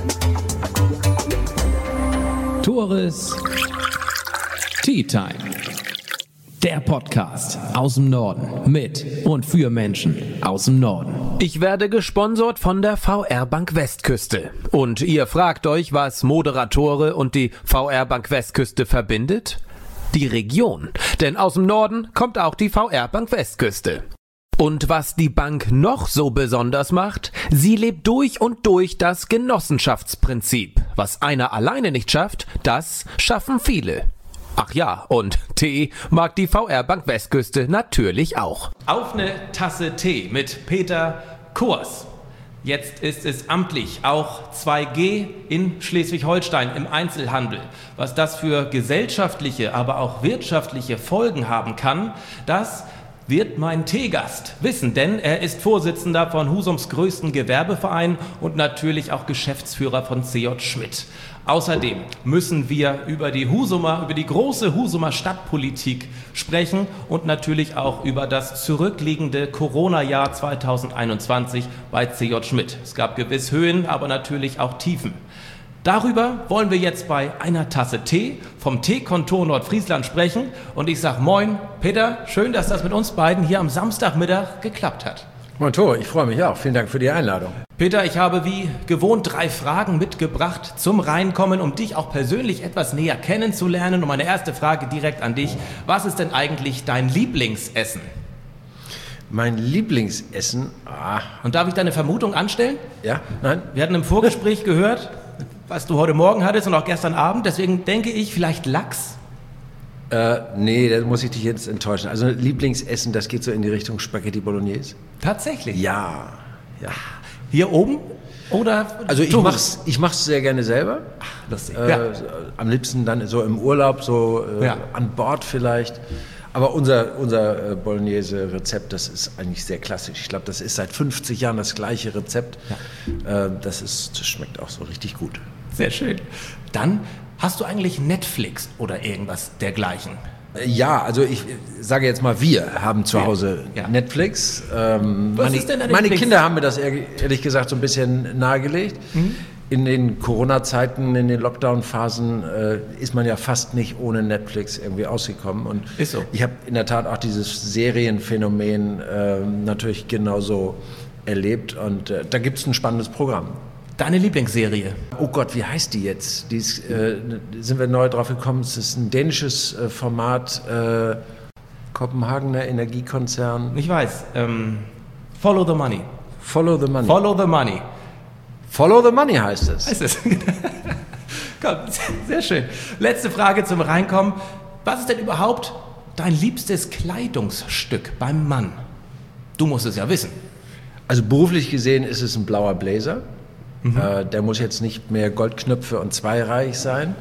Tores Tea Time. Der Podcast aus dem Norden mit und für Menschen aus dem Norden. Ich werde gesponsert von der VR Bank Westküste. Und ihr fragt euch, was Moderatore und die VR Bank Westküste verbindet? Die Region. Denn aus dem Norden kommt auch die VR Bank Westküste. Und was die Bank noch so besonders macht, sie lebt durch und durch das Genossenschaftsprinzip. Was einer alleine nicht schafft, das schaffen viele. Ach ja, und Tee mag die VR Bank Westküste natürlich auch. Auf eine Tasse Tee mit Peter Kors. Jetzt ist es amtlich, auch 2G in Schleswig-Holstein im Einzelhandel. Was das für gesellschaftliche, aber auch wirtschaftliche Folgen haben kann, das wird mein Teegast wissen, denn er ist Vorsitzender von Husums größten Gewerbeverein und natürlich auch Geschäftsführer von C.J. Schmidt. Außerdem müssen wir über die große Husumer Stadtpolitik sprechen und natürlich auch über das zurückliegende Corona-Jahr 2021 bei C.J. Schmidt. Es gab gewiss Höhen, aber natürlich auch Tiefen. Darüber wollen wir jetzt bei einer Tasse Tee vom Teekontor Nordfriesland sprechen. Und ich sage moin, Peter, schön, dass das mit uns beiden hier am Samstagmittag geklappt hat. Moin Tor, ich freue mich auch. Vielen Dank für die Einladung. Peter, ich habe wie gewohnt 3 Fragen mitgebracht zum Reinkommen, um dich auch persönlich etwas näher kennenzulernen. Und meine erste Frage direkt an dich. Was ist denn eigentlich dein Lieblingsessen? Mein Lieblingsessen? Und darf ich deine Vermutung anstellen? Ja? Nein? Wir hatten im Vorgespräch gehört, was du heute Morgen hattest und auch gestern Abend. Deswegen denke ich, vielleicht Lachs? Nee, da muss ich dich jetzt enttäuschen. Also Lieblingsessen, das geht so in die Richtung Spaghetti Bolognese. Tatsächlich? Ja. Hier oben? Oder? Also ich mach's sehr gerne selber. Lustig. Am liebsten dann so im Urlaub, an Bord vielleicht. Aber unser Bolognese-Rezept, das ist eigentlich sehr klassisch. Ich glaube, das ist seit 50 Jahren das gleiche Rezept. Ja. Das schmeckt auch so richtig gut. Sehr schön. Dann hast du eigentlich Netflix oder irgendwas dergleichen? Ja, also ich sage jetzt mal, wir haben zu Hause Netflix. Was ist denn deine meine Kinder haben mir das ehrlich gesagt so ein bisschen nahegelegt. Mhm. In den Corona-Zeiten, in den Lockdown-Phasen ist man ja fast nicht ohne Netflix irgendwie ausgekommen. Und ist so. Ich habe in der Tat auch dieses Serienphänomen natürlich genauso erlebt. Und da gibt es ein spannendes Programm. Deine Lieblingsserie? Oh Gott, wie heißt die jetzt? Sind wir neu drauf gekommen? Es ist ein dänisches Format, Kopenhagener Energiekonzern. Ich weiß. Follow the Money. Follow the Money. Follow the Money. Follow the Money heißt es. Komm, sehr schön. Letzte Frage zum Reinkommen. Was ist denn überhaupt dein liebstes Kleidungsstück beim Mann? Du musst es ja wissen. Also beruflich gesehen ist es ein blauer Blazer. Mhm. Der muss jetzt nicht mehr Goldknöpfe und zweireihig sein.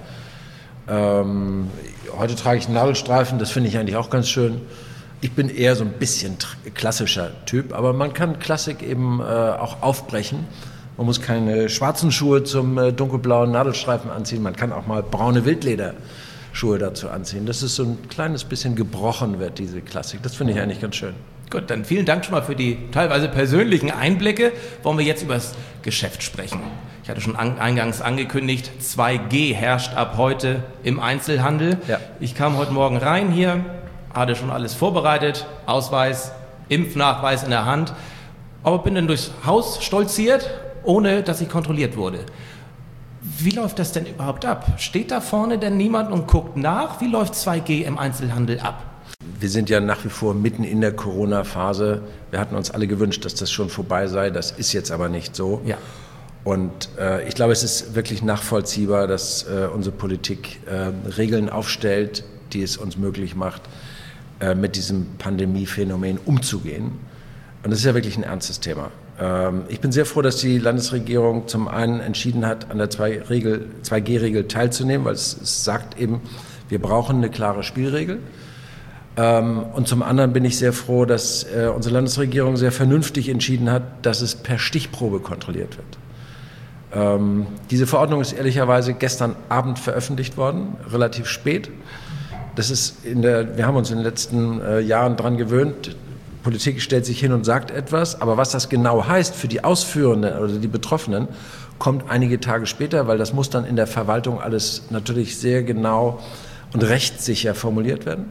Heute trage ich Nadelstreifen, das finde ich eigentlich auch ganz schön. Ich bin eher so ein bisschen klassischer Typ, aber man kann Klassik eben auch aufbrechen. Man muss keine schwarzen Schuhe zum dunkelblauen Nadelstreifen anziehen. Man kann auch mal braune Wildlederschuhe dazu anziehen. Dass es so ein kleines bisschen gebrochen wird, diese Klassik. Das finde ich eigentlich ganz schön. Gut, dann vielen Dank schon mal für die teilweise persönlichen Einblicke. Wollen wir jetzt über das Geschäft sprechen? Ich hatte schon eingangs angekündigt, 2G herrscht ab heute im Einzelhandel. Ja. Ich kam heute Morgen rein hier, hatte schon alles vorbereitet, Ausweis, Impfnachweis in der Hand, aber bin dann durchs Haus stolziert, ohne dass ich kontrolliert wurde. Wie läuft das denn überhaupt ab? Steht da vorne denn niemand und guckt nach? Wie läuft 2G im Einzelhandel ab? Wir sind ja nach wie vor mitten in der Corona-Phase. Wir hatten uns alle gewünscht, dass das schon vorbei sei. Das ist jetzt aber nicht so. Ja. Und ich glaube, es ist wirklich nachvollziehbar, dass unsere Politik Regeln aufstellt, die es uns möglich macht, mit diesem Pandemiephänomen umzugehen. Und das ist ja wirklich ein ernstes Thema. Ich bin sehr froh, dass die Landesregierung zum einen entschieden hat, an der 2G-Regel teilzunehmen, weil es sagt eben, wir brauchen eine klare Spielregel. Und zum anderen bin ich sehr froh, dass unsere Landesregierung sehr vernünftig entschieden hat, dass es per Stichprobe kontrolliert wird. Diese Verordnung ist ehrlicherweise gestern Abend veröffentlicht worden, relativ spät. Wir haben uns in den letzten Jahren daran gewöhnt, Politik stellt sich hin und sagt etwas, aber was das genau heißt für die Ausführenden oder die Betroffenen, kommt einige Tage später, weil das muss dann in der Verwaltung alles natürlich sehr genau und rechtssicher formuliert werden.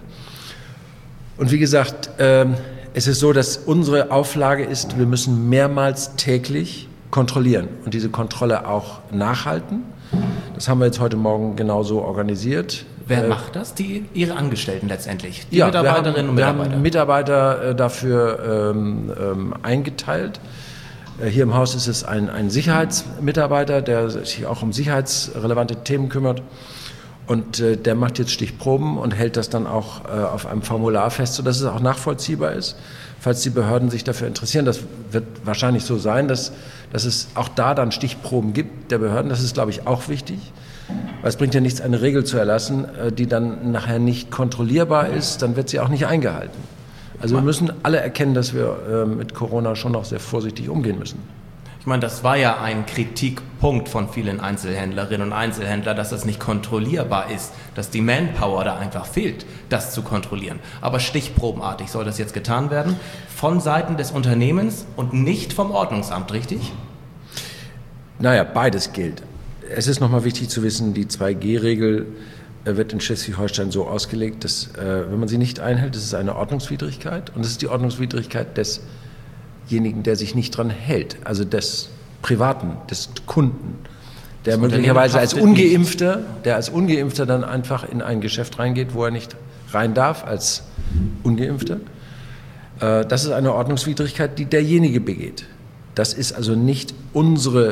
Und wie gesagt, es ist so, dass unsere Auflage ist, wir müssen mehrmals täglich kontrollieren und diese Kontrolle auch nachhalten. Das haben wir jetzt heute Morgen genauso organisiert. Wer macht das? Ihre Angestellten letztendlich? Die Mitarbeiterinnen und Mitarbeiter? Wir haben Mitarbeiter dafür eingeteilt. Hier im Haus ist es ein Sicherheitsmitarbeiter, der sich auch um sicherheitsrelevante Themen kümmert. Und der macht jetzt Stichproben und hält das dann auch auf einem Formular fest, sodass es auch nachvollziehbar ist. Falls die Behörden sich dafür interessieren, das wird wahrscheinlich so sein, dass es auch da dann Stichproben gibt der Behörden. Das ist, glaube ich, auch wichtig. Weil es bringt ja nichts, eine Regel zu erlassen, die dann nachher nicht kontrollierbar ist, dann wird sie auch nicht eingehalten. Also wir müssen alle erkennen, dass wir mit Corona schon noch sehr vorsichtig umgehen müssen. Ich meine, das war ja ein Kritikpunkt von vielen Einzelhändlerinnen und Einzelhändlern, dass das nicht kontrollierbar ist, dass die Manpower da einfach fehlt, das zu kontrollieren. Aber stichprobenartig soll das jetzt getan werden, von Seiten des Unternehmens und nicht vom Ordnungsamt, richtig? Naja, beides gilt. Es ist nochmal wichtig zu wissen, die 2G-Regel wird in Schleswig-Holstein so ausgelegt, dass, wenn man sie nicht einhält, das ist eine Ordnungswidrigkeit. Und es ist die Ordnungswidrigkeit desjenigen, der sich nicht dran hält, also des Privaten, des Kunden, der möglicherweise als Ungeimpfter dann einfach in ein Geschäft reingeht, wo er nicht rein darf, als Ungeimpfter. Das ist eine Ordnungswidrigkeit, die derjenige begeht. Das ist also nicht unser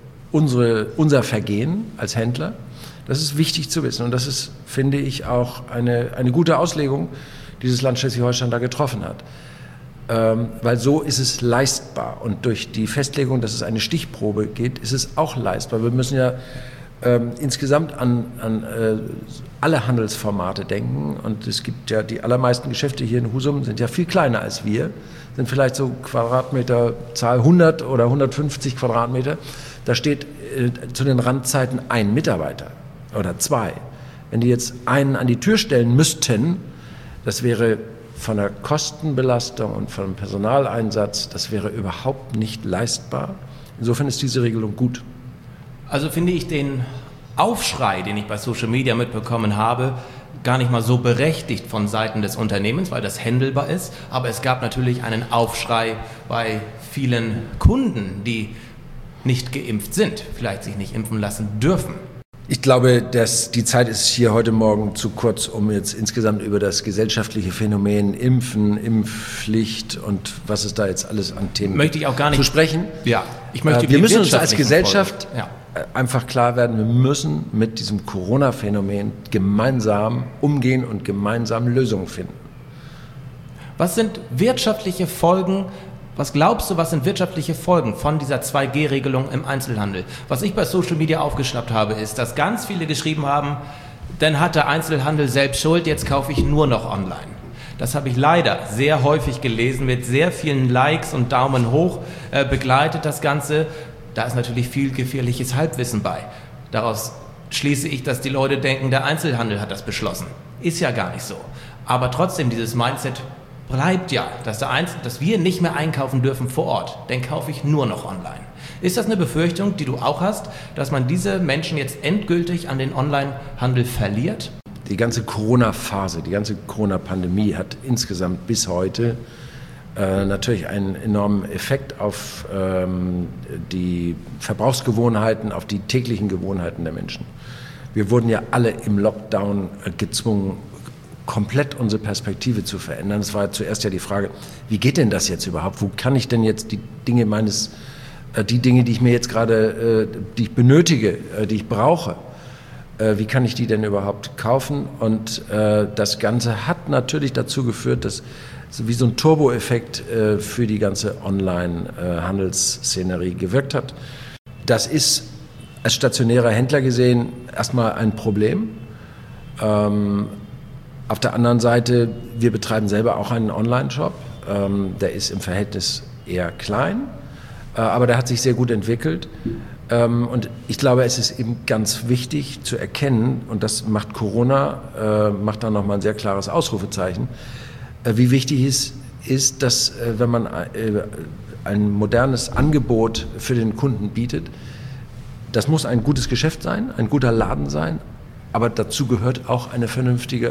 Vergehen als Händler. Das ist wichtig zu wissen und das ist, finde ich, auch eine gute Auslegung, die dieses Land Schleswig-Holstein da getroffen hat. Weil so ist es leistbar und durch die Festlegung, dass es eine Stichprobe geht, ist es auch leistbar. Wir müssen ja insgesamt an alle Handelsformate denken und es gibt ja die allermeisten Geschäfte hier in Husum sind ja viel kleiner als wir, sind vielleicht so Quadratmeterzahl 100 oder 150 Quadratmeter. Da steht zu den Randzeiten ein Mitarbeiter oder zwei. Wenn die jetzt einen an die Tür stellen müssten, das wäre von der Kostenbelastung und vom Personaleinsatz, das wäre überhaupt nicht leistbar. Insofern ist diese Regelung gut. Also finde ich den Aufschrei, den ich bei Social Media mitbekommen habe, gar nicht mal so berechtigt von Seiten des Unternehmens, weil das handelbar ist. Aber es gab natürlich einen Aufschrei bei vielen Kunden, die nicht geimpft sind, vielleicht sich nicht impfen lassen dürfen. Ich glaube, dass die Zeit ist hier heute Morgen zu kurz, um jetzt insgesamt über das gesellschaftliche Phänomen Impfen, Impfpflicht und was es da jetzt alles an Themen zu sprechen. Ja, ich möchte wir müssen uns als Gesellschaft einfach klar werden, wir müssen mit diesem Corona-Phänomen gemeinsam umgehen und gemeinsam Lösungen finden. Was sind wirtschaftliche Folgen? Was glaubst du, was sind wirtschaftliche Folgen von dieser 2G-Regelung im Einzelhandel? Was ich bei Social Media aufgeschnappt habe, ist, dass ganz viele geschrieben haben, dann hat der Einzelhandel selbst Schuld, jetzt kaufe ich nur noch online. Das habe ich leider sehr häufig gelesen, mit sehr vielen Likes und Daumen hoch begleitet das Ganze. Da ist natürlich viel gefährliches Halbwissen bei. Daraus schließe ich, dass die Leute denken, der Einzelhandel hat das beschlossen. Ist ja gar nicht so. Aber trotzdem, dieses Mindset bleibt ja, dass wir nicht mehr einkaufen dürfen vor Ort, dann kaufe ich nur noch online. Ist das eine Befürchtung, die du auch hast, dass man diese Menschen jetzt endgültig an den Onlinehandel verliert? Die ganze Corona-Phase, die ganze Corona-Pandemie hat insgesamt bis heute natürlich einen enormen Effekt auf die Verbrauchsgewohnheiten, auf die täglichen Gewohnheiten der Menschen. Wir wurden ja alle im Lockdown gezwungen, komplett unsere Perspektive zu verändern. Es war zuerst ja die Frage, wie geht denn das jetzt überhaupt? Wo kann ich denn jetzt die Dinge, die ich mir jetzt gerade, die ich benötige, die ich brauche, wie kann ich die denn überhaupt kaufen? Und das Ganze hat natürlich dazu geführt, dass wie so ein Turbo-Effekt für die ganze Online-Handelsszenerie gewirkt hat. Das ist als stationärer Händler gesehen erstmal ein Problem. Auf der anderen Seite, wir betreiben selber auch einen Online-Shop. Der ist im Verhältnis eher klein, aber der hat sich sehr gut entwickelt. Und ich glaube, es ist eben ganz wichtig zu erkennen, und das macht Corona, macht da nochmal ein sehr klares Ausrufezeichen, wie wichtig es ist, dass wenn man ein modernes Angebot für den Kunden bietet, das muss ein gutes Geschäft sein, ein guter Laden sein, aber dazu gehört auch eine vernünftige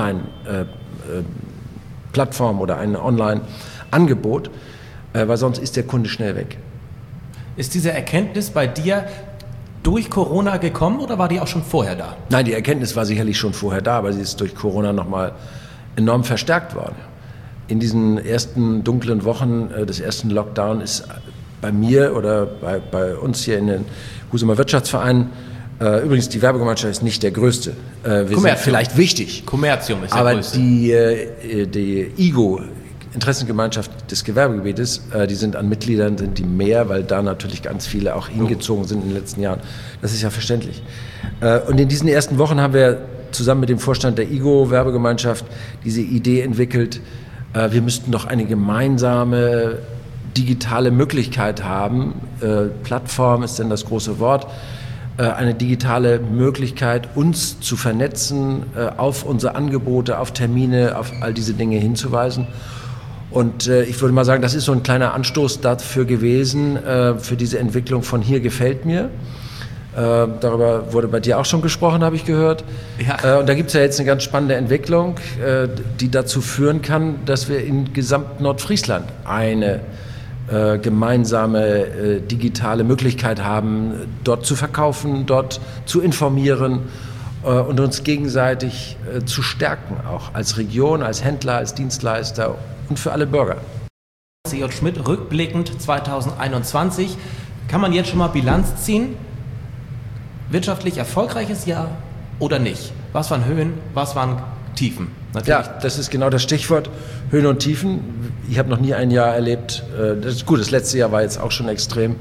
Online-Plattform oder ein Online-Angebot, weil sonst ist der Kunde schnell weg. Ist diese Erkenntnis bei dir durch Corona gekommen oder war die auch schon vorher da? Nein, die Erkenntnis war sicherlich schon vorher da, aber sie ist durch Corona nochmal enorm verstärkt worden. In diesen ersten dunklen Wochen des ersten Lockdown ist bei mir oder bei uns hier in den Husumer Wirtschaftsvereinen, übrigens die Werbegemeinschaft ist nicht der größte, wir sind vielleicht wichtig, Commercium ist der aber größte. die IGO, Interessengemeinschaft des Gewerbegebietes, die sind an Mitgliedern, sind die mehr, weil da natürlich ganz viele auch hingezogen sind in den letzten Jahren. Das ist ja verständlich. Und in diesen ersten Wochen haben wir zusammen mit dem Vorstand der IGO Werbegemeinschaft diese Idee entwickelt, wir müssten doch eine gemeinsame digitale Möglichkeit haben. Plattform ist denn das große Wort. Eine digitale Möglichkeit, uns zu vernetzen, auf unsere Angebote, auf Termine, auf all diese Dinge hinzuweisen. Und ich würde mal sagen, das ist so ein kleiner Anstoß dafür gewesen, für diese Entwicklung von Hier gefällt mir. Darüber wurde bei dir auch schon gesprochen, habe ich gehört. Ja. Und da gibt es ja jetzt eine ganz spannende Entwicklung, die dazu führen kann, dass wir in gesamt Nordfriesland eine gemeinsame digitale Möglichkeit haben, dort zu verkaufen, dort zu informieren und uns gegenseitig zu stärken, auch als Region, als Händler, als Dienstleister und für alle Bürger. C.J. Schmidt, rückblickend 2021, kann man jetzt schon mal Bilanz ziehen? Wirtschaftlich erfolgreiches Jahr oder nicht? Was waren Höhen, was waren Tiefen? Natürlich. Ja, das ist genau das Stichwort, Höhen und Tiefen. Ich habe noch nie ein Jahr erlebt, das ist gut, das letzte Jahr war jetzt auch schon extrem.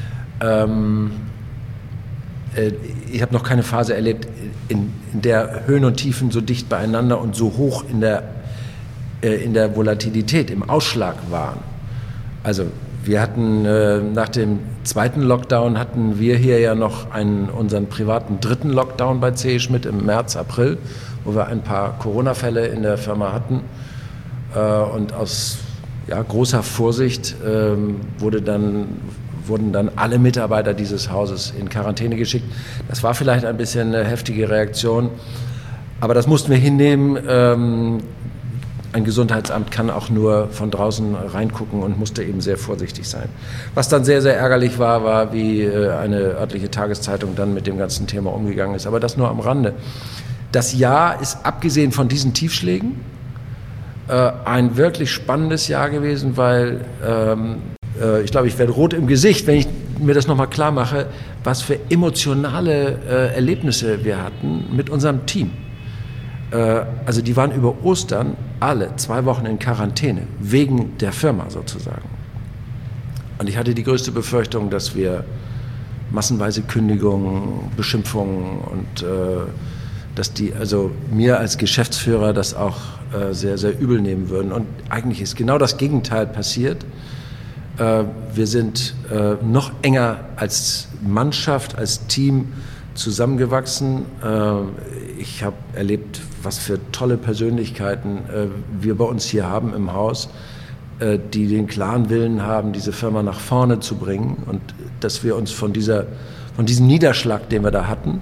Ich habe noch keine Phase erlebt, in der Höhen und Tiefen so dicht beieinander und so hoch in der Volatilität, im Ausschlag waren. Also wir hatten nach dem zweiten Lockdown hatten wir hier ja noch unseren privaten dritten Lockdown bei C.J. Schmidt im März, April, wo wir ein paar Corona-Fälle in der Firma hatten. Und aus großer Vorsicht wurden dann alle Mitarbeiter dieses Hauses in Quarantäne geschickt. Das war vielleicht ein bisschen eine heftige Reaktion, aber das mussten wir hinnehmen. Ein Gesundheitsamt kann auch nur von draußen reingucken und musste eben sehr vorsichtig sein. Was dann sehr, sehr ärgerlich war, wie eine örtliche Tageszeitung dann mit dem ganzen Thema umgegangen ist. Aber das nur am Rande. Das Jahr ist, abgesehen von diesen Tiefschlägen, ein wirklich spannendes Jahr gewesen, weil ich glaube, ich werde rot im Gesicht, wenn ich mir das nochmal klar mache, was für emotionale Erlebnisse wir hatten mit unserem Team. Also die waren über Ostern alle 2 Wochen in Quarantäne, wegen der Firma sozusagen. Und ich hatte die größte Befürchtung, dass wir massenweise Kündigungen, Beschimpfungen und dass die also mir als Geschäftsführer das auch sehr, sehr übel nehmen würden. Und eigentlich ist genau das Gegenteil passiert. Wir sind noch enger als Mannschaft, als Team zusammengewachsen. Ich habe erlebt, was für tolle Persönlichkeiten wir bei uns hier haben im Haus, die den klaren Willen haben, diese Firma nach vorne zu bringen und dass wir uns von diesem Niederschlag, den wir da hatten,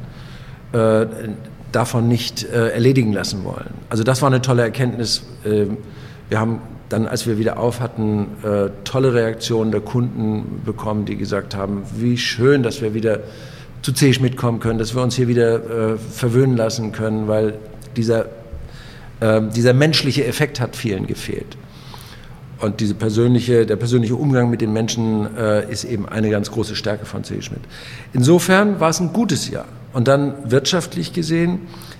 davon nicht erledigen lassen wollen. Also das war eine tolle Erkenntnis. Wir haben dann, als wir wieder auf hatten, tolle Reaktionen der Kunden bekommen, die gesagt haben, wie schön, dass wir wieder zu C.J. Schmidt kommen können, dass wir uns hier wieder verwöhnen lassen können, weil dieser menschliche Effekt hat vielen gefehlt. Und der persönliche Umgang mit den Menschen ist eben eine ganz große Stärke von C.J. Schmidt. Insofern war es ein gutes Jahr. Und dann wirtschaftlich gesehen,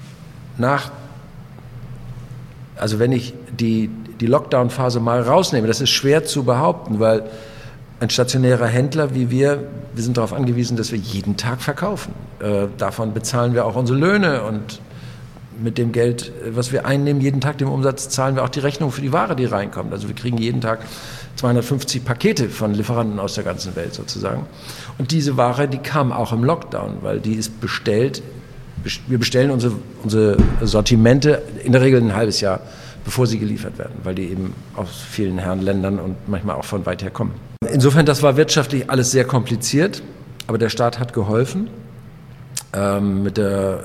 also wenn ich die Lockdown-Phase mal rausnehme, das ist schwer zu behaupten, weil ein stationärer Händler wie wir sind darauf angewiesen, dass wir jeden Tag verkaufen. Davon bezahlen wir auch unsere Löhne und mit dem Geld, was wir einnehmen, jeden Tag dem Umsatz, zahlen wir auch die Rechnung für die Ware, die reinkommt. Also wir kriegen jeden Tag 250 Pakete von Lieferanten aus der ganzen Welt sozusagen. Und diese Ware, die kam auch im Lockdown, weil die ist bestellt. Wir bestellen unsere Sortimente in der Regel ein halbes Jahr bevor sie geliefert werden, weil die eben aus vielen Herrenländern und manchmal auch von weit her kommen. Insofern, das war wirtschaftlich alles sehr kompliziert, aber der Staat hat geholfen mit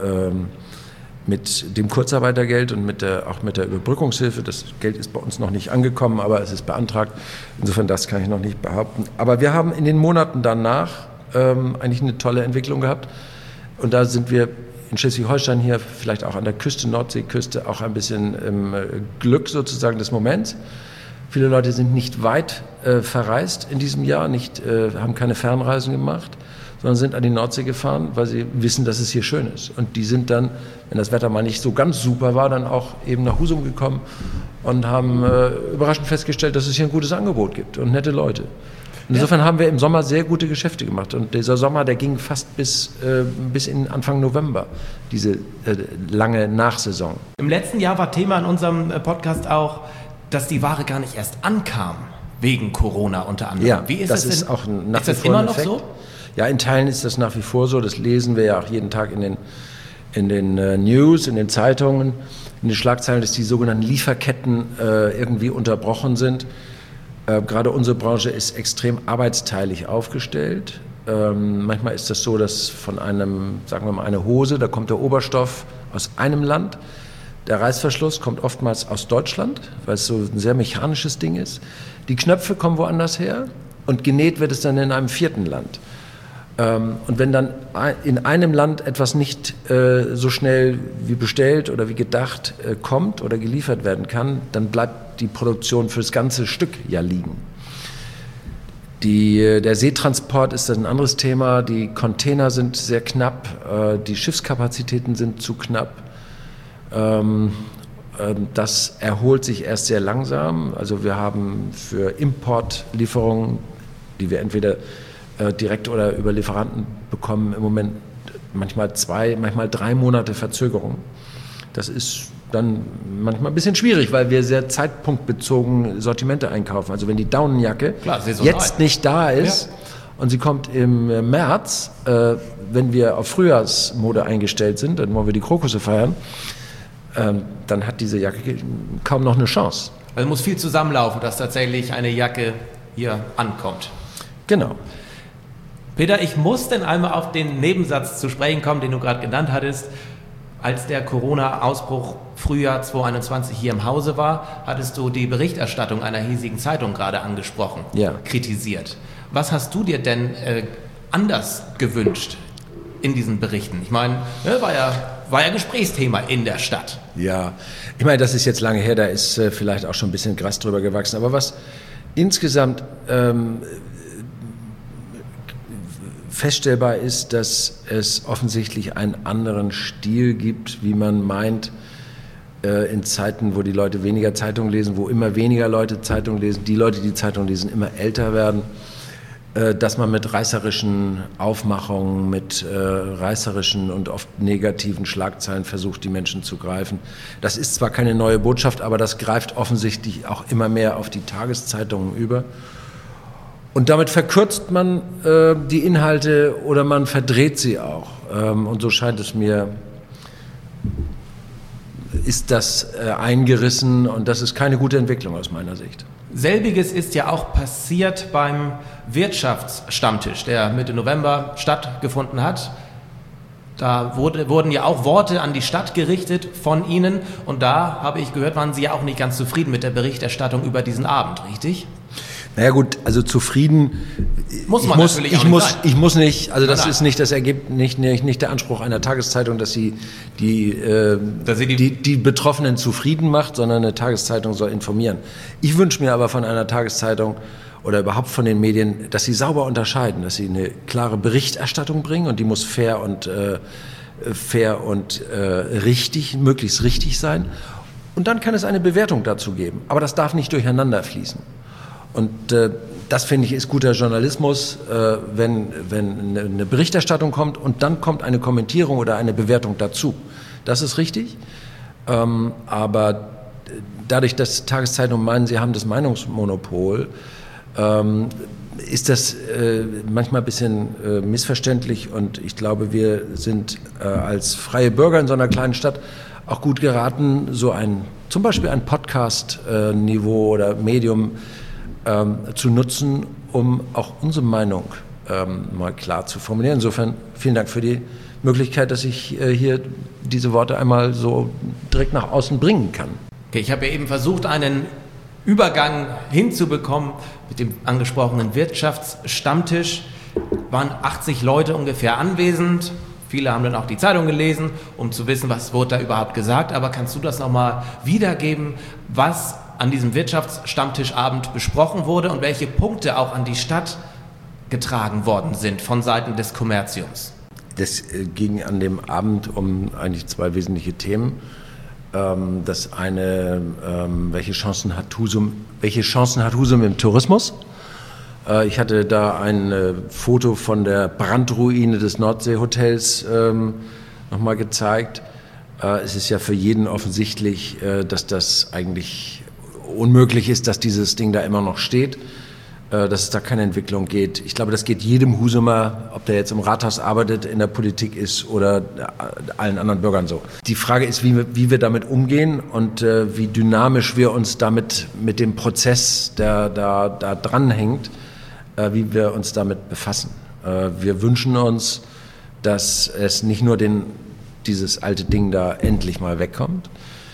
dem Kurzarbeitergeld und auch mit der Überbrückungshilfe. Das Geld ist bei uns noch nicht angekommen, aber es ist beantragt. Insofern, das kann ich noch nicht behaupten. Aber wir haben in den Monaten danach eigentlich eine tolle Entwicklung gehabt. Und da sind wir in Schleswig-Holstein hier vielleicht auch an der Küste, Nordseeküste, auch ein bisschen im Glück sozusagen des Moments. Viele Leute sind nicht weit verreist in diesem Jahr, haben keine Fernreisen gemacht, sondern sind an die Nordsee gefahren, weil sie wissen, dass es hier schön ist. Und die sind dann, wenn das Wetter mal nicht so ganz super war, dann auch eben nach Husum gekommen und haben überraschend festgestellt, dass es hier ein gutes Angebot gibt und nette Leute. Und insofern haben wir im Sommer sehr gute Geschäfte gemacht. Und dieser Sommer, der ging fast bis in Anfang November, diese lange Nachsaison. Im letzten Jahr war Thema in unserem Podcast auch, dass die Ware gar nicht erst ankam, wegen Corona unter anderem. Ja, ist das immer noch so? Ja, in Teilen ist das nach wie vor so. Das lesen wir ja auch jeden Tag in den News, in den Zeitungen, in den Schlagzeilen, dass die sogenannten Lieferketten irgendwie unterbrochen sind. Gerade unsere Branche ist extrem arbeitsteilig aufgestellt. Manchmal ist das so, dass von sagen wir mal, eine Hose, da kommt der Oberstoff aus einem Land. Der Reißverschluss kommt oftmals aus Deutschland, weil es so ein sehr mechanisches Ding ist. Die Knöpfe kommen woanders her und genäht wird es dann in einem vierten Land. Und wenn dann in einem Land etwas nicht so schnell wie bestellt oder wie gedacht kommt oder geliefert werden kann, dann bleibt die Produktion fürs ganze Stück ja liegen. Der Seetransport ist ein anderes Thema. Die Container sind sehr knapp, die Schiffskapazitäten sind zu knapp. Das erholt sich erst sehr langsam. Also wir haben für Importlieferungen, die wir entweder direkt oder über Lieferanten bekommen, im Moment manchmal 2, manchmal 3 Monate Verzögerung. Das ist dann manchmal ein bisschen schwierig, weil wir sehr zeitpunktbezogen Sortimente einkaufen. Also wenn die Daunenjacke jetzt nicht da ist und sie kommt im März, wenn wir auf Frühjahrsmode eingestellt sind, dann wollen wir die Krokusse feiern, dann hat diese Jacke kaum noch eine Chance. Also muss viel zusammenlaufen, dass tatsächlich eine Jacke hier ankommt. Genau. Peter, ich muss denn einmal auf den Nebensatz zu sprechen kommen, den du gerade genannt hattest. Als der Corona-Ausbruch Frühjahr 2021 hier im Hause war, hattest du die Berichterstattung einer hiesigen Zeitung gerade angesprochen, kritisiert. Was hast du dir denn anders gewünscht in diesen Berichten? Ich meine, war ja Gesprächsthema in der Stadt. Ja, ich meine, das ist jetzt lange her, da ist vielleicht auch schon ein bisschen Gras drüber gewachsen. Aber was insgesamt feststellbar ist, dass es offensichtlich einen anderen Stil gibt, wie man meint, in Zeiten, wo die Leute weniger Zeitung lesen, wo immer weniger Leute Zeitung lesen, die Leute, die Zeitung lesen, immer älter werden, dass man mit reißerischen Aufmachungen, mit reißerischen und oft negativen Schlagzeilen versucht, die Menschen zu greifen. Das ist zwar keine neue Botschaft, aber das greift offensichtlich auch immer mehr auf die Tageszeitungen über. Und damit verkürzt man die Inhalte oder man verdreht sie auch. Und so scheint es mir, ist das eingerissen und das ist keine gute Entwicklung aus meiner Sicht. Selbiges ist ja auch passiert beim Wirtschaftsstammtisch, der Mitte November stattgefunden hat. Da wurden ja auch Worte an die Stadt gerichtet von Ihnen und da, habe ich gehört, waren Sie ja auch nicht ganz zufrieden mit der Berichterstattung über diesen Abend, richtig? Naja gut, also zufrieden muss man natürlich auch nicht sein. Ich muss nicht, also das ist nicht das Ergebnis, nicht der Anspruch einer Tageszeitung, dass sie die Betroffenen zufrieden macht, sondern eine Tageszeitung soll informieren. Ich wünsche mir aber von einer Tageszeitung oder überhaupt von den Medien, dass sie sauber unterscheiden, dass sie eine klare Berichterstattung bringen und die muss fair und richtig, möglichst richtig sein. Und dann kann es eine Bewertung dazu geben. Aber das darf nicht durcheinander fließen. Und das, finde ich, ist guter Journalismus, wenn eine Berichterstattung kommt und dann kommt eine Kommentierung oder eine Bewertung dazu. Das ist richtig. Aber dadurch, dass Tageszeitungen meinen, sie haben das Meinungsmonopol, ist das manchmal ein bisschen missverständlich und ich glaube, wir sind als freie Bürger in so einer kleinen Stadt auch gut geraten, zum Beispiel ein Podcast-Niveau oder Medium zu nutzen, um auch unsere Meinung mal klar zu formulieren. Insofern vielen Dank für die Möglichkeit, dass ich hier diese Worte einmal so direkt nach außen bringen kann. Okay, ich habe ja eben versucht, einen Übergang hinzubekommen mit dem angesprochenen Wirtschaftsstammtisch. Waren 80 Leute ungefähr anwesend. Viele haben dann auch die Zeitung gelesen, um zu wissen, was wurde da überhaupt gesagt. Aber kannst du das nochmal wiedergeben, was an diesem Wirtschaftsstammtischabend besprochen wurde und welche Punkte auch an die Stadt getragen worden sind von Seiten des Kommerziums? Das ging an dem Abend um eigentlich zwei wesentliche Themen. Das eine, welche Chancen hat Husum im Tourismus? Ich hatte da ein Foto von der Brandruine des Nordseehotels nochmal gezeigt. Es ist ja für jeden offensichtlich, dass das eigentlich unmöglich ist, dass dieses Ding da immer noch steht, dass es da keine Entwicklung geht. Ich glaube, das geht jedem Husumer, ob der jetzt im Rathaus arbeitet, in der Politik ist oder allen anderen Bürgern so. Die Frage ist, wie wir damit umgehen und wie dynamisch wir uns damit mit dem Prozess, der da dranhängt, wie wir uns damit befassen. Wir wünschen uns, dass es nicht nur dieses alte Ding da endlich mal wegkommt,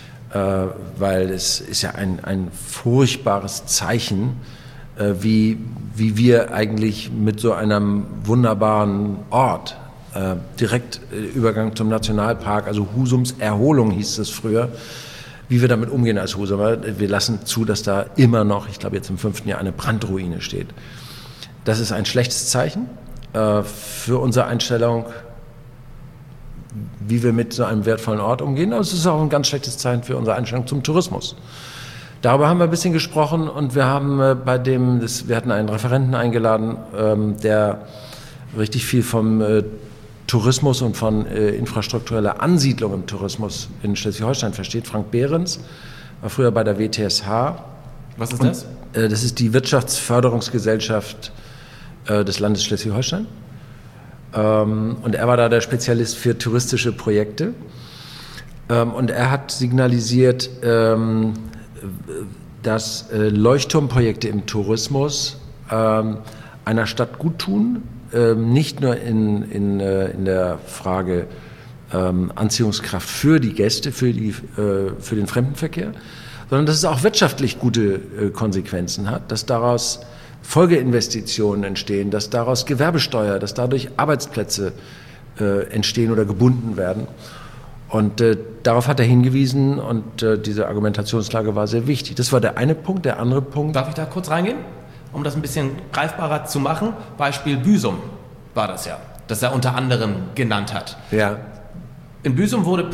weil es ist ja ein furchtbares Zeichen, wie wir eigentlich mit so einem wunderbaren Ort, direkt Übergang zum Nationalpark, also Husums Erholung hieß es früher, wie wir damit umgehen als Husumer. Wir lassen zu, dass da immer noch, ich glaube jetzt im 5. Jahr, eine Brandruine steht. Das ist ein schlechtes Zeichen für unsere Einstellung, wie wir mit so einem wertvollen Ort umgehen. Aber es ist auch ein ganz schlechtes Zeichen für unsere Einstellung zum Tourismus. Darüber haben wir ein bisschen gesprochen und wir haben wir hatten einen Referenten eingeladen, der richtig viel vom Tourismus und von infrastruktureller Ansiedlung im Tourismus in Schleswig-Holstein versteht. Frank Behrens war früher bei der WTSH. Was ist das? Das ist die Wirtschaftsförderungsgesellschaft des Landes Schleswig-Holstein. Und er war da der Spezialist für touristische Projekte. Und er hat signalisiert, dass Leuchtturmprojekte im Tourismus einer Stadt gut tun, nicht nur in der Frage Anziehungskraft für die Gäste, für den Fremdenverkehr, sondern dass es auch wirtschaftlich gute Konsequenzen hat, dass daraus Folgeinvestitionen entstehen, dass daraus Gewerbesteuer, dass dadurch Arbeitsplätze entstehen oder gebunden werden. Und darauf hat er hingewiesen und diese Argumentationslage war sehr wichtig. Das war der eine Punkt. Der andere Punkt... Darf ich da kurz reingehen, um das ein bisschen greifbarer zu machen? Beispiel Büsum war das ja, das er unter anderem genannt hat. Ja. In Büsum wurde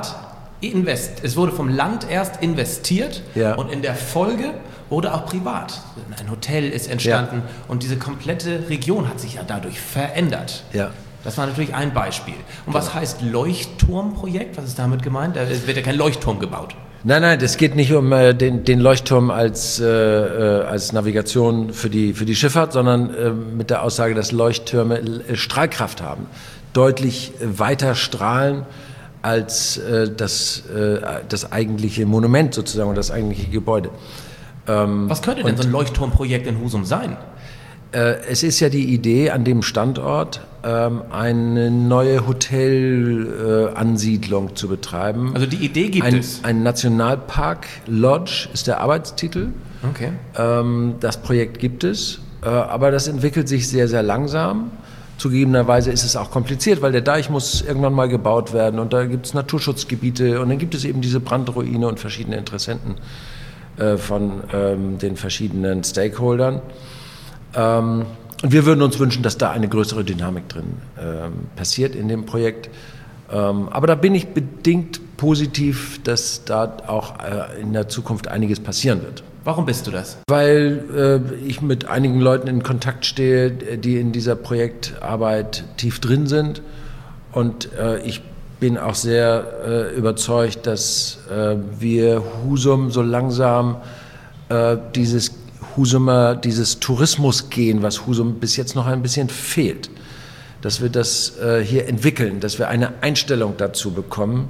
es wurde vom Land erst investiert, ja, und in der Folge wurde auch privat. Ein Hotel ist entstanden, ja, und diese komplette Region hat sich ja dadurch verändert. Ja. Das war natürlich ein Beispiel. Und was heißt Leuchtturmprojekt? Was ist damit gemeint? Da wird ja kein Leuchtturm gebaut. Nein, es geht nicht um den Leuchtturm als Navigation für die Schifffahrt, sondern mit der Aussage, dass Leuchttürme Strahlkraft haben, deutlich weiter strahlen als das eigentliche Monument sozusagen und das eigentliche Gebäude. Was könnte denn so ein Leuchtturmprojekt in Husum sein? Es ist ja die Idee, an dem Standort eine neue Hotelansiedlung zu betreiben. Also die Idee gibt es? Ein Nationalpark Lodge ist der Arbeitstitel. Okay. Das Projekt gibt es, aber das entwickelt sich sehr, sehr langsam. Zugegebenerweise ist es auch kompliziert, weil der Deich muss irgendwann mal gebaut werden und da gibt es Naturschutzgebiete und dann gibt es eben diese Brandruine und verschiedene Interessenten von den verschiedenen Stakeholdern. Und wir würden uns wünschen, dass da eine größere Dynamik drin passiert in dem Projekt. Aber da bin ich bedingt positiv, dass da auch in der Zukunft einiges passieren wird. Warum bist du das? Weil ich mit einigen Leuten in Kontakt stehe, die in dieser Projektarbeit tief drin sind. Und ich bin auch sehr überzeugt, dass wir Husum so langsam dieses Husumer dieses Tourismusgehen, was Husum bis jetzt noch ein bisschen fehlt, dass wir das hier entwickeln, dass wir eine Einstellung dazu bekommen,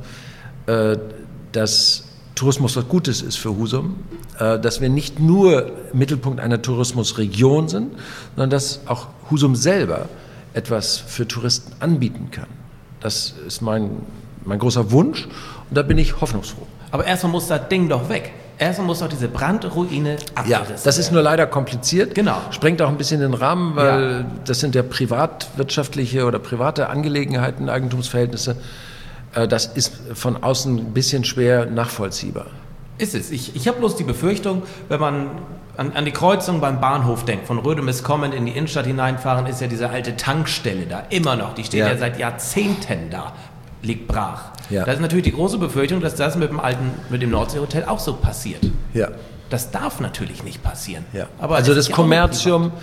dass Tourismus was Gutes ist für Husum, dass wir nicht nur Mittelpunkt einer Tourismusregion sind, sondern dass auch Husum selber etwas für Touristen anbieten kann. Das ist mein großer Wunsch und da bin ich hoffnungsfroh. Aber erstmal muss das Ding doch weg. Erstmal muss doch diese Brandruine abgerissen werden. Das ist nur leider kompliziert. Genau. Sprengt auch ein bisschen den Rahmen, weil das sind ja privatwirtschaftliche oder private Angelegenheiten, Eigentumsverhältnisse. Das ist von außen ein bisschen schwer nachvollziehbar. Ist es. Ich habe bloß die Befürchtung, wenn man an die Kreuzung beim Bahnhof denkt, von Rödemis kommend in die Innenstadt hineinfahren, ist ja diese alte Tankstelle da immer noch. Die steht ja seit Jahrzehnten da, liegt brach. Ja. Da ist natürlich die große Befürchtung, dass das mit dem Nordsee-Hotel auch so passiert. Ja. Das darf natürlich nicht passieren. Ja. Aber also das Kommerzium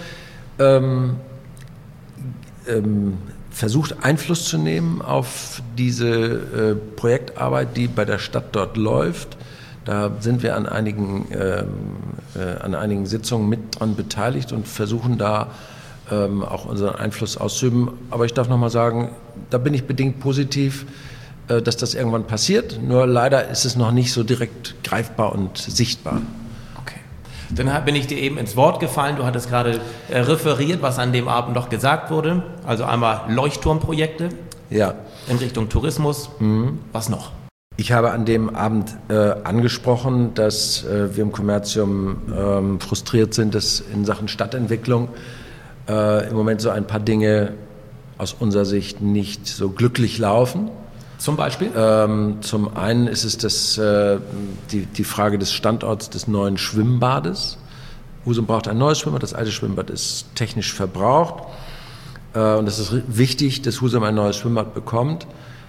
versucht Einfluss zu nehmen auf diese Projektarbeit, die bei der Stadt dort läuft. Da sind wir an einigen Sitzungen mit dran beteiligt und versuchen da auch unseren Einfluss auszuüben. Aber ich darf nochmal sagen, da bin ich bedingt positiv, dass das irgendwann passiert. Nur leider ist es noch nicht so direkt greifbar und sichtbar. Okay. Dann bin ich dir eben ins Wort gefallen. Du hattest gerade referiert, was an dem Abend noch gesagt wurde. Also einmal Leuchtturmprojekte in Richtung Tourismus. Was noch? Ich habe an dem Abend angesprochen, dass wir im Kommerzium frustriert sind, dass in Sachen Stadtentwicklung im Moment so ein paar Dinge aus unserer Sicht nicht so glücklich laufen. Zum Beispiel? Zum einen ist es die Frage des Standorts des neuen Schwimmbades. Husum braucht ein neues Schwimmbad, das alte Schwimmbad ist technisch verbraucht. Und es ist wichtig, dass Husum ein neues Schwimmbad bekommt.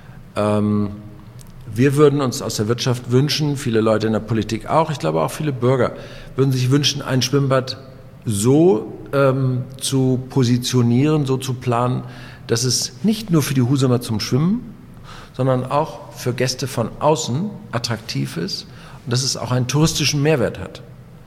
Wir würden uns aus der Wirtschaft wünschen, viele Leute in der Politik auch, ich glaube auch viele Bürger, würden sich wünschen, ein Schwimmbad so zu positionieren, so zu planen, dass es nicht nur für die Husumer zum Schwimmen, sondern auch für Gäste von außen attraktiv ist und dass es auch einen touristischen Mehrwert hat.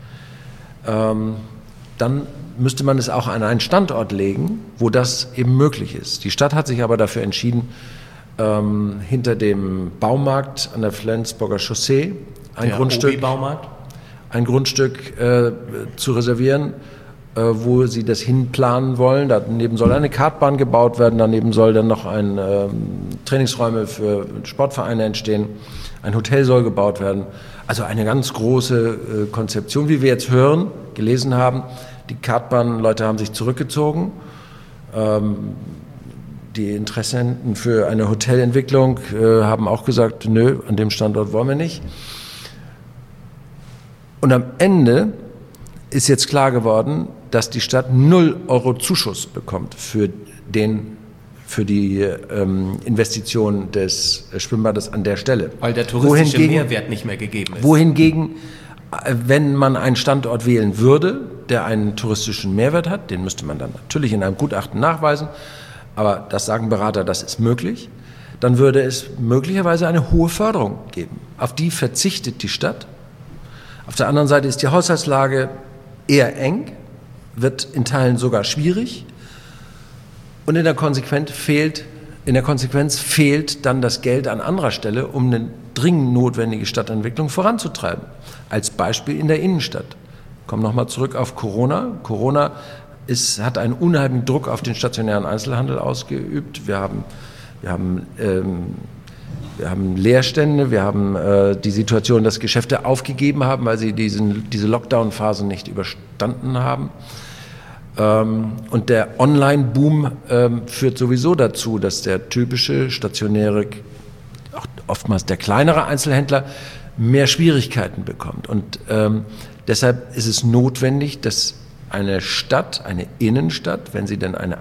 Dann müsste man es auch an einen Standort legen, wo das eben möglich ist. Die Stadt hat sich aber dafür entschieden, hinter dem Baumarkt an der Flensburger Chaussee ein Grundstück zu reservieren, wo sie das hinplanen wollen. Daneben soll eine Kartbahn gebaut werden, daneben soll dann noch Trainingsräume für Sportvereine entstehen, ein Hotel soll gebaut werden. Also eine ganz große Konzeption, wie wir jetzt gelesen haben. Die Kartbahnleute haben sich zurückgezogen. Die Interessenten für eine Hotelentwicklung haben auch gesagt, nö, an dem Standort wollen wir nicht. Und am Ende ist jetzt klar geworden, dass die Stadt 0 Euro Zuschuss bekommt für die Investition des Schwimmbades an der Stelle. Weil der touristische Mehrwert nicht mehr gegeben ist. Wohingegen, wenn man einen Standort wählen würde, der einen touristischen Mehrwert hat, den müsste man dann natürlich in einem Gutachten nachweisen, aber das sagen Berater, das ist möglich, dann würde es möglicherweise eine hohe Förderung geben. Auf die verzichtet die Stadt. Auf der anderen Seite ist die Haushaltslage eher eng, wird in Teilen sogar schwierig und in der Konsequenz fehlt dann das Geld an anderer Stelle, um eine dringend notwendige Stadtentwicklung voranzutreiben. Als Beispiel in der Innenstadt. Ich komme nochmal zurück auf Corona. Corona hat einen unheimlichen Druck auf den stationären Einzelhandel ausgeübt. Wir haben Leerstände, wir haben die Situation, dass Geschäfte aufgegeben haben, weil sie diese Lockdown-Phase nicht überstanden haben. Und der Online-Boom führt sowieso dazu, dass der typische stationäre, auch oftmals der kleinere Einzelhändler, mehr Schwierigkeiten bekommt. Und deshalb ist es notwendig, dass eine Stadt, eine Innenstadt, wenn sie denn eine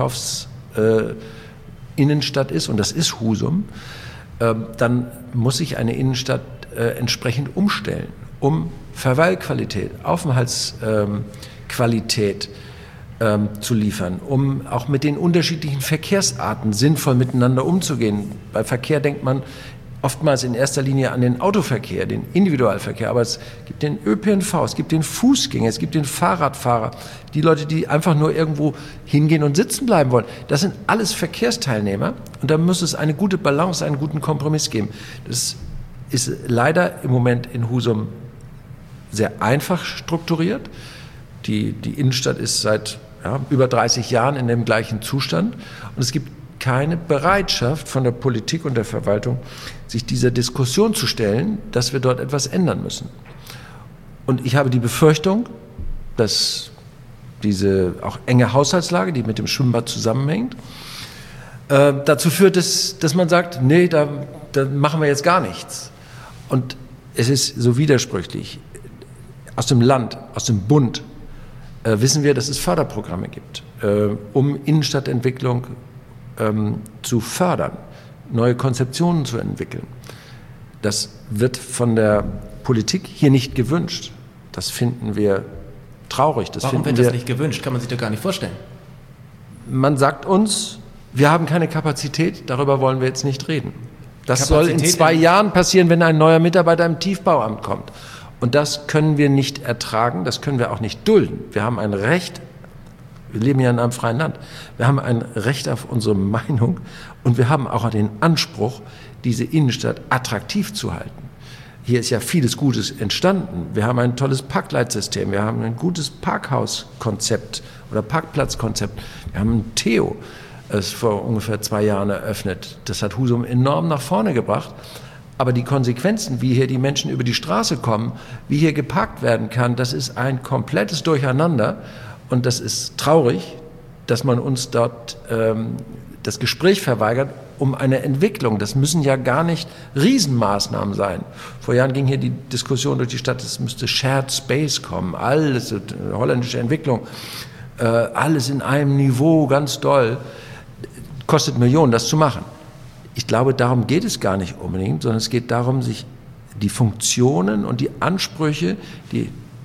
Einkaufsinnenstadt ist, und das ist Husum, dann muss sich eine Innenstadt entsprechend umstellen, um Verweilqualität, Aufenthaltsqualität zu liefern, um auch mit den unterschiedlichen Verkehrsarten sinnvoll miteinander umzugehen. Bei Verkehr denkt man oftmals in erster Linie an den Autoverkehr, den Individualverkehr, aber es gibt den ÖPNV, es gibt den Fußgänger, es gibt den Fahrradfahrer, die Leute, die einfach nur irgendwo hingehen und sitzen bleiben wollen. Das sind alles Verkehrsteilnehmer und da muss es eine gute Balance, einen guten Kompromiss geben. Das ist leider im Moment in Husum sehr einfach strukturiert. Die Innenstadt ist seit über 30 Jahren in dem gleichen Zustand und es gibt keine Bereitschaft von der Politik und der Verwaltung, sich dieser Diskussion zu stellen, dass wir dort etwas ändern müssen. Und ich habe die Befürchtung, dass diese auch enge Haushaltslage, die mit dem Schwimmbad zusammenhängt, dazu führt, dass man sagt, nee, da machen wir jetzt gar nichts. Und es ist so widersprüchlich. Aus dem Land, aus dem Bund wissen wir, dass es Förderprogramme gibt, um Innenstadtentwicklung zu fördern, neue Konzeptionen zu entwickeln. Das wird von der Politik hier nicht gewünscht. Das finden wir traurig. Warum wird das nicht gewünscht? Kann man sich doch gar nicht vorstellen. Man sagt uns, wir haben keine Kapazität, darüber wollen wir jetzt nicht reden. Das soll in 2 Jahren passieren, wenn ein neuer Mitarbeiter im Tiefbauamt kommt. Und das können wir nicht ertragen, das können wir auch nicht dulden. Wir haben ein Recht, wir leben ja in einem freien Land, wir haben ein Recht auf unsere Meinung und wir haben auch den Anspruch, diese Innenstadt attraktiv zu halten. Hier ist ja vieles Gutes entstanden. Wir haben ein tolles Parkleitsystem, wir haben ein gutes Parkhauskonzept oder Parkplatzkonzept. Wir haben ein Theo, das vor ungefähr 2 Jahren eröffnet. Das hat Husum enorm nach vorne gebracht. Aber die Konsequenzen, wie hier die Menschen über die Straße kommen, wie hier geparkt werden kann, das ist ein komplettes Durcheinander. Und das ist traurig, dass man uns dort das Gespräch verweigert um eine Entwicklung. Das müssen ja gar nicht Riesenmaßnahmen sein. Vor Jahren ging hier die Diskussion durch die Stadt, es müsste Shared Space kommen, alles, holländische Entwicklung, alles in einem Niveau, ganz doll. Kostet Millionen, das zu machen. Ich glaube, darum geht es gar nicht unbedingt, sondern es geht darum, sich die Funktionen und die Ansprüche, die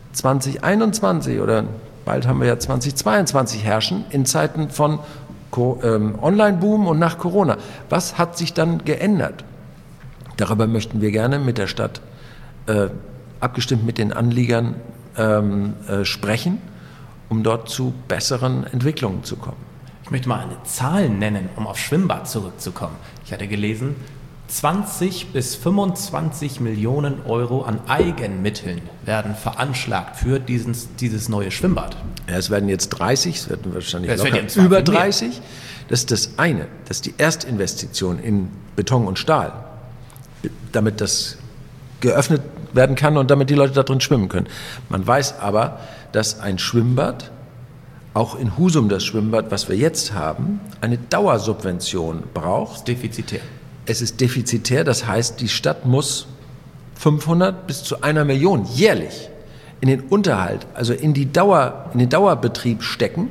2021 oder bald haben wir ja 2022 herrschen, in Zeiten von Online-Boom und nach Corona. Was hat sich dann geändert? Darüber möchten wir gerne mit der Stadt, abgestimmt mit den Anliegern, sprechen, um dort zu besseren Entwicklungen zu kommen. Ich möchte mal eine Zahl nennen, um auf Schwimmbad zurückzukommen. Ich hatte gelesen, 20 bis 25 Millionen Euro an Eigenmitteln werden veranschlagt für dieses neue Schwimmbad. Ja, es werden jetzt 30, es werden wahrscheinlich locker über 30. Das ist das eine, das ist die Erstinvestition in Beton und Stahl, damit das geöffnet werden kann und damit die Leute da drin schwimmen können. Man weiß aber, dass ein Schwimmbad, auch in Husum das Schwimmbad, was wir jetzt haben, eine Dauersubvention braucht. Defizitär. Es ist defizitär, das heißt, die Stadt muss 500 bis zu 1 Million jährlich in den Unterhalt, also in den Dauerbetrieb stecken.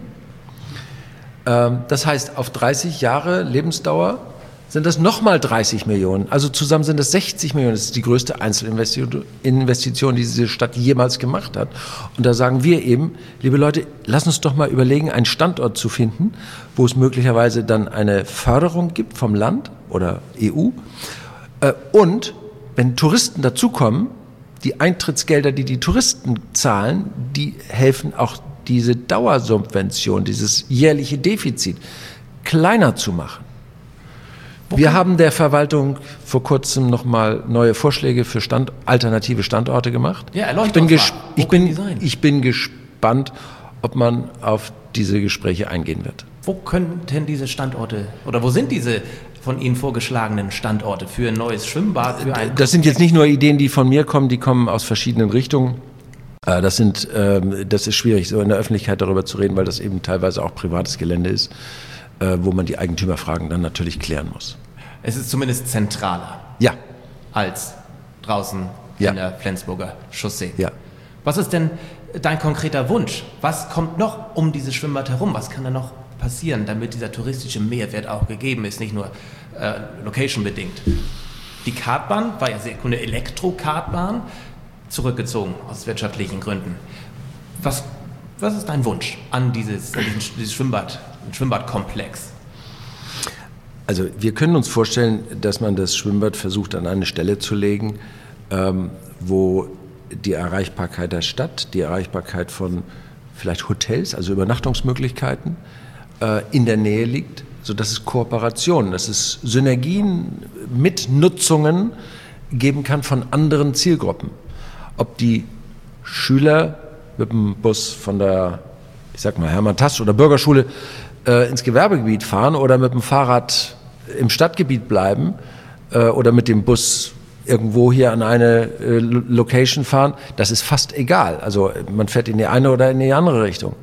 Das heißt, auf 30 Jahre Lebensdauer sind das nochmal 30 Millionen. Also zusammen sind das 60 Millionen. Das ist die größte Einzelinvestition, die diese Stadt jemals gemacht hat. Und da sagen wir eben, liebe Leute, lass uns doch mal überlegen, einen Standort zu finden, wo es möglicherweise dann eine Förderung gibt vom Land oder EU. Und wenn Touristen dazukommen, die Eintrittsgelder, die die Touristen zahlen, die helfen auch diese Dauersubvention, dieses jährliche Defizit kleiner zu machen. Wir haben der Verwaltung vor kurzem nochmal neue Vorschläge für alternative Standorte gemacht. Ja, ich bin gespannt, ob man auf diese Gespräche eingehen wird. Wo könnten diese Standorte oder wo sind diese von Ihnen vorgeschlagenen Standorte für ein neues Schwimmbad? Das sind jetzt nicht nur Ideen, die von mir kommen, die kommen aus verschiedenen Richtungen. Das ist schwierig, so in der Öffentlichkeit darüber zu reden, weil das eben teilweise auch privates Gelände ist, wo man die Eigentümerfragen dann natürlich klären muss. Es ist zumindest zentraler als draußen in der Flensburger Chaussee. Ja. Was ist denn dein konkreter Wunsch? Was kommt noch um dieses Schwimmbad herum? Was kann da noch passieren, damit dieser touristische Mehrwert auch gegeben ist, nicht nur location-bedingt? Die Kartbahn war ja eine Elektro-Kartbahn, zurückgezogen aus wirtschaftlichen Gründen. Was ist dein Wunsch an dieses Schwimmbadkomplex? Also wir können uns vorstellen, dass man das Schwimmbad versucht an eine Stelle zu legen, wo die Erreichbarkeit der Stadt, die Erreichbarkeit von vielleicht Hotels, also Übernachtungsmöglichkeiten, in der Nähe liegt, sodass es Kooperationen, dass es Synergien, Mitnutzungen geben kann von anderen Zielgruppen. Ob die Schüler mit dem Bus von der, ich sag mal, Hermann-Tasch oder Bürgerschule ins Gewerbegebiet fahren oder mit dem Fahrrad im Stadtgebiet bleiben oder mit dem Bus irgendwo hier an eine Location fahren, das ist fast egal. Also man fährt in die eine oder in die andere Richtung.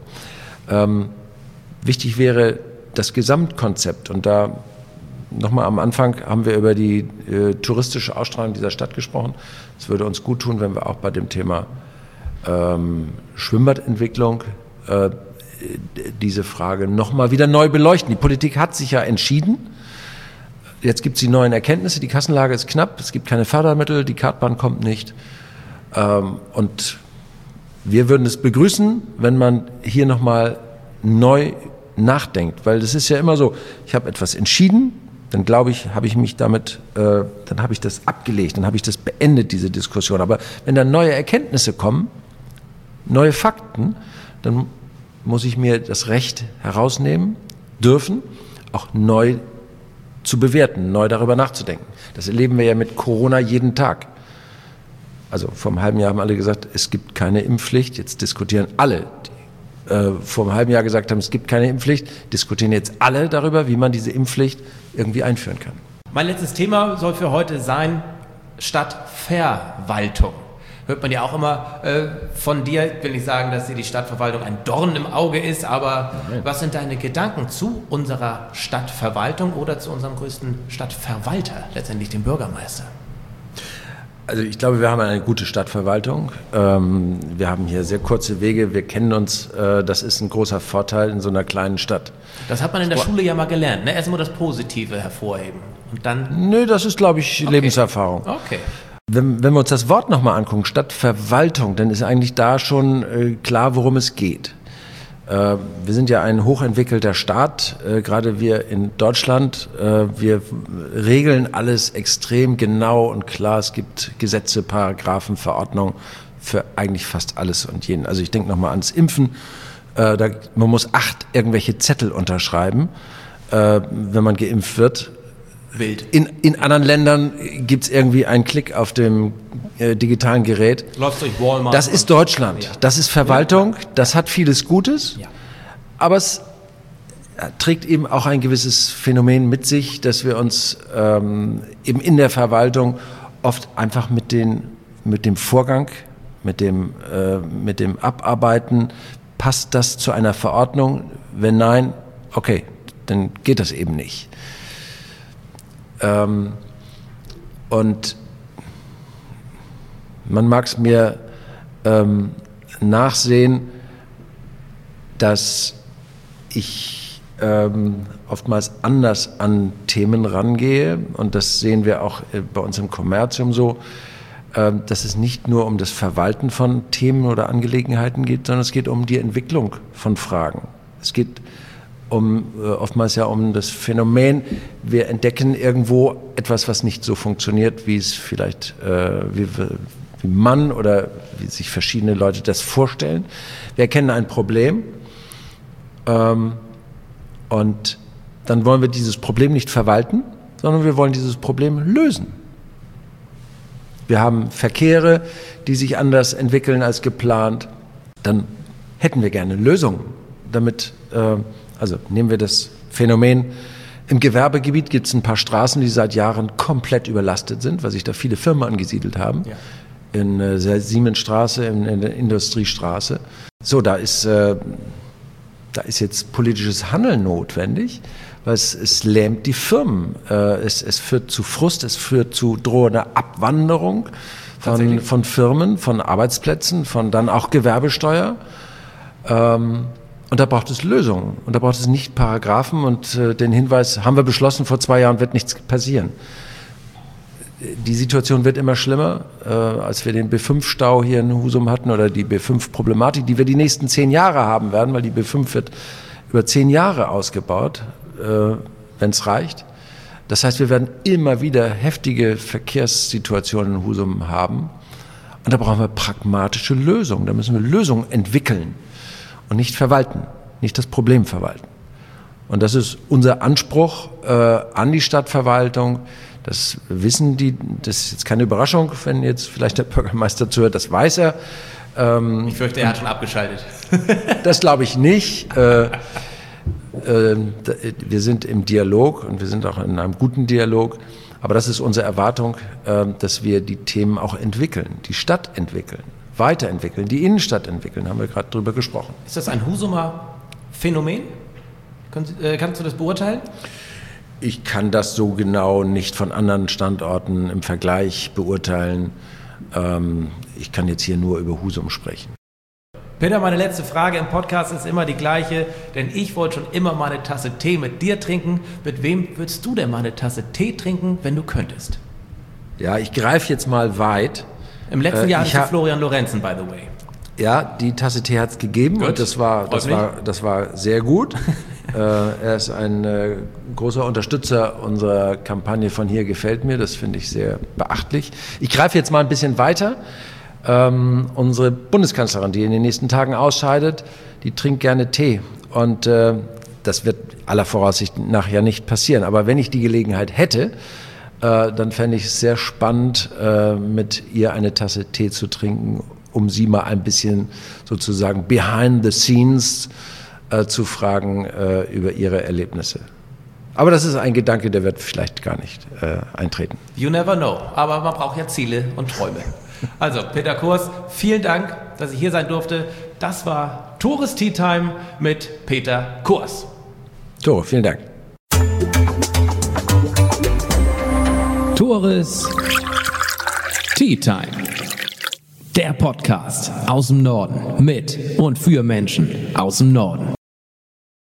Wichtig wäre das Gesamtkonzept. Und da nochmal am Anfang haben wir über die touristische Ausstrahlung dieser Stadt gesprochen. Es würde uns gut tun, wenn wir auch bei dem Thema Schwimmbadentwicklung diese Frage nochmal wieder neu beleuchten. Die Politik hat sich ja entschieden. Jetzt gibt es die neuen Erkenntnisse, die Kassenlage ist knapp, es gibt keine Fördermittel, die Kartbahn kommt nicht. Und wir würden es begrüßen, wenn man hier nochmal neu nachdenkt. Weil das ist ja immer so, ich habe etwas entschieden, dann glaube ich, habe ich mich damit, dann habe ich das abgelegt, dann habe ich das beendet, diese Diskussion. Aber wenn dann neue Erkenntnisse kommen, neue Fakten, dann muss ich mir das Recht herausnehmen dürfen, auch neu zu bewerten, neu darüber nachzudenken. Das erleben wir ja mit Corona jeden Tag. Also vor einem halben Jahr haben alle gesagt, es gibt keine Impfpflicht. Jetzt diskutieren alle, die vor einem halben Jahr gesagt haben, es gibt keine Impfpflicht, diskutieren jetzt alle darüber, wie man diese Impfpflicht irgendwie einführen kann. Mein letztes Thema soll für heute sein Stadtverwaltung. Hört man ja auch immer von dir. Ich will nicht sagen, dass dir die Stadtverwaltung ein Dorn im Auge ist, aber was sind deine Gedanken zu unserer Stadtverwaltung oder zu unserem größten Stadtverwalter, letztendlich dem Bürgermeister? Also ich glaube, wir haben eine gute Stadtverwaltung. Wir haben hier sehr kurze Wege, wir kennen uns. Das ist ein großer Vorteil in so einer kleinen Stadt. Das hat man in der Schule ja mal gelernt, ne? Erstmal das Positive hervorheben und dann... Nö, das ist, glaube ich, Lebenserfahrung. Okay. Wenn wir uns das Wort nochmal angucken, Stadtverwaltung, dann ist eigentlich da schon klar, worum es geht. Wir sind ja ein hochentwickelter Staat, gerade wir in Deutschland. Wir regeln alles extrem genau und klar. Es gibt Gesetze, Paragraphen, Verordnungen für eigentlich fast alles und jeden. Also ich denke nochmal ans Impfen. Man muss 8 irgendwelche Zettel unterschreiben, wenn man geimpft wird. Wild. In anderen Ländern gibt es irgendwie einen Klick auf dem digitalen Gerät. Läuft durch Walmart. Das ist Deutschland, das ist Verwaltung, das hat vieles Gutes, aber es trägt eben auch ein gewisses Phänomen mit sich, dass wir uns eben in der Verwaltung oft einfach mit dem Vorgang, mit dem Abarbeiten, passt das zu einer Verordnung? Wenn nein, okay, dann geht das eben nicht. Und man mag es mir nachsehen, dass ich oftmals anders an Themen rangehe, und das sehen wir auch bei uns im Kommerzium so, dass es nicht nur um das Verwalten von Themen oder Angelegenheiten geht, sondern es geht um die Entwicklung von Fragen. Es geht oftmals ja um das Phänomen, wir entdecken irgendwo etwas, was nicht so funktioniert, wie es vielleicht, wie man oder wie sich verschiedene Leute das vorstellen. Wir erkennen ein Problem und dann wollen wir dieses Problem nicht verwalten, sondern wir wollen dieses Problem lösen. Wir haben Verkehre, die sich anders entwickeln als geplant. Dann hätten wir gerne Lösungen, damit also nehmen wir das Phänomen, im Gewerbegebiet gibt es ein paar Straßen, die seit Jahren komplett überlastet sind, weil sich da viele Firmen angesiedelt haben. Ja. In der Siemensstraße, in der Industriestraße. So, da ist jetzt politisches Handeln notwendig, weil es lähmt die Firmen. Es führt zu Frust, es führt zu drohender Abwanderung von Firmen, von Arbeitsplätzen, von dann auch Gewerbesteuer. Und da braucht es Lösungen. Und da braucht es nicht Paragraphen und den Hinweis, haben wir beschlossen, vor 2 Jahren wird nichts passieren. Die Situation wird immer schlimmer. Als wir den B5-Stau hier in Husum hatten oder die B5-Problematik, die wir die nächsten 10 Jahre haben werden, weil die B5 wird über 10 Jahre ausgebaut, wenn es reicht. Das heißt, wir werden immer wieder heftige Verkehrssituationen in Husum haben. Und da brauchen wir pragmatische Lösungen. Da müssen wir Lösungen entwickeln und nicht verwalten, nicht das Problem verwalten. Und das ist unser Anspruch an die Stadtverwaltung. Das wissen die, das ist jetzt keine Überraschung, wenn jetzt vielleicht der Bürgermeister zuhört, das weiß er. Ich fürchte, er hat schon abgeschaltet. Das glaube ich nicht. Wir sind im Dialog und wir sind auch in einem guten Dialog. Aber das ist unsere Erwartung, dass wir die Themen auch entwickeln, die Stadt entwickeln, weiterentwickeln, die Innenstadt entwickeln, haben wir gerade drüber gesprochen. Ist das ein Husumer Phänomen? Kannst du das beurteilen? Ich kann das so genau nicht von anderen Standorten im Vergleich beurteilen. Ich kann jetzt hier nur über Husum sprechen. Peter, meine letzte Frage im Podcast ist immer die gleiche, denn ich wollte schon immer mal eine Tasse Tee mit dir trinken. Mit wem würdest du denn mal eine Tasse Tee trinken, wenn du könntest? Ja, ich greife jetzt mal weit. Im letzten Jahr hattest du Florian Lorenzen, by the way. Ja, die Tasse Tee hat es gegeben. Gut. Und das war sehr gut. Er ist ein großer Unterstützer unserer Kampagne von Hier gefällt mir. Das finde ich sehr beachtlich. Ich greife jetzt mal ein bisschen weiter. Unsere Bundeskanzlerin, die in den nächsten Tagen ausscheidet, die trinkt gerne Tee. Und das wird aller Voraussicht nach ja nicht passieren. Aber wenn ich die Gelegenheit hätte, dann fände ich es sehr spannend, mit ihr eine Tasse Tee zu trinken, um sie mal ein bisschen sozusagen behind the scenes zu fragen über ihre Erlebnisse. Aber das ist ein Gedanke, der wird vielleicht gar nicht eintreten. You never know. Aber man braucht ja Ziele und Träume. Also, Peter Kurs, vielen Dank, dass ich hier sein durfte. Das war Tores Tea Time mit Peter Kurs. Tore, vielen Dank. Tores Tea Time. Der Podcast aus dem Norden mit und für Menschen aus dem Norden.